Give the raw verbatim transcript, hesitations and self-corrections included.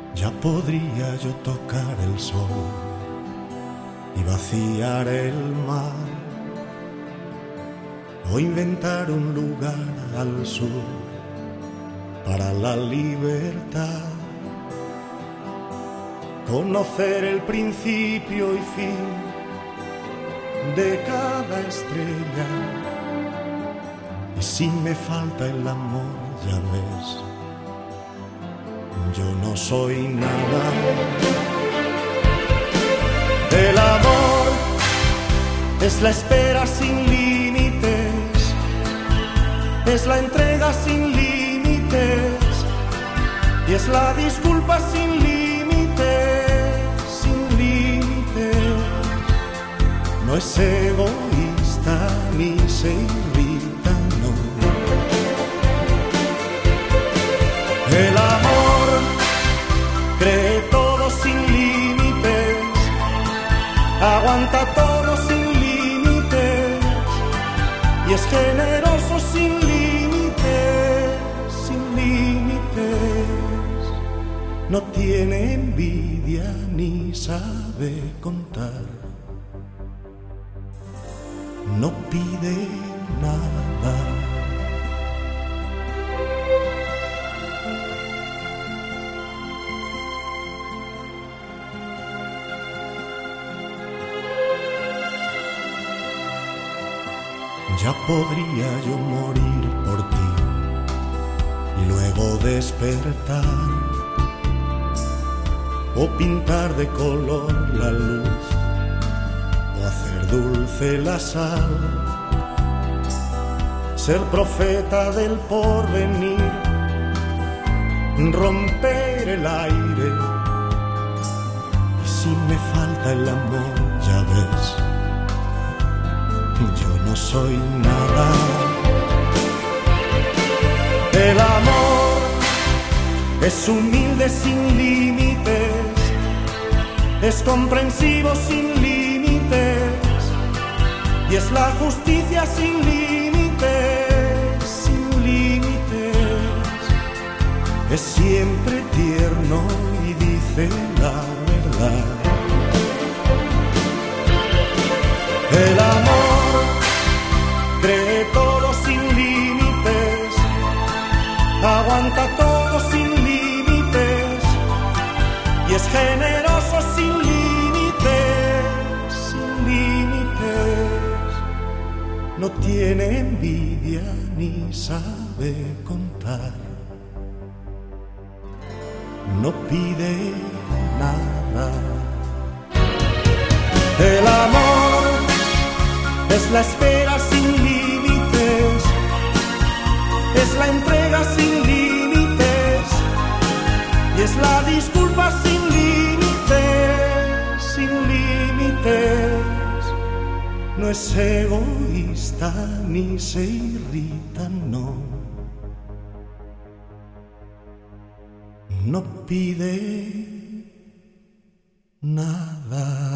Ya podría yo tocar el sol y vaciar el mar, o inventar un lugar al sur para la libertad, conocer el principio y fin de cada estrella. Y si me falta el amor, ya ves, yo no soy nada. El amor es la espera sin límites, es la entrega sin límites, y es la disculpa sin límites, sin límites. No es egoísta ni se irrita, no. El amor cree todo sin límites, aguanta todo sin límites, y es generoso sin límites, sin límites. No tiene envidia ni sabe contar, no pide nada. Ya podría yo morir por ti y luego despertar, o pintar de color la luz, o hacer dulce la sal, ser profeta del porvenir, romper el aire. Y si me falta el amor, ya ves, yo no soy nada. El amor es humilde sin límites, es comprensivo sin límites, y es la justicia sin límites, sin límites. Es siempre tierno y dice la verdad. El amor cree todo sin límites, aguanta todo sin límites, y es generoso sin límites, sin límites. No tiene envidia ni sabe contar, no pide nada. El amor es la espera sin límites, es la entrega sin límites, y es la disculpa sin límites, sin límites. No es egoísta ni se irrita, no. No pide nada.